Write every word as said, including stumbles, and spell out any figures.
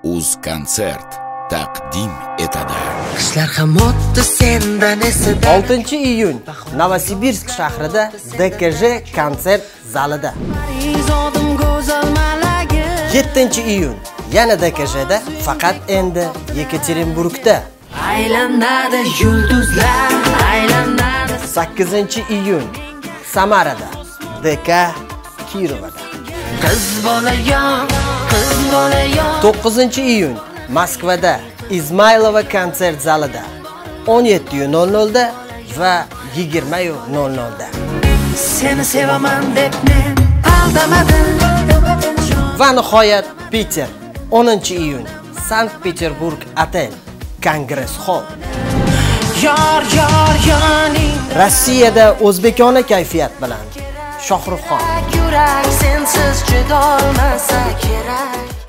UzConsert taqdim etadi. Qishlar ham o'tdi sendan esida. oltinchi iyun Novosibirsk shahrida D K J konsert zalida. yettinchi iyun yana D K J'da, faqat endi Yekaterinburgda. Aylanadi yulduzlar, aylanadi. sakkizinchi iyun Samarada, D K Kirovda. Qiz bolayon, qiz bolayon. to'qqizinchi iyun Moskvada Izmaylova konsert zalida o'n yetti nol nol da va yigirma nol nol da. Seni sevaman deb men aldamadim. Va nihoyat Peter o'ninchi iyun Sankt-Peterburg Otel Kongress Hall. Yor yor yoning. Rossiyada o'zbekona kayfiyat bilan Shohruxxon. Yurak sensiz chidolmasa kerak.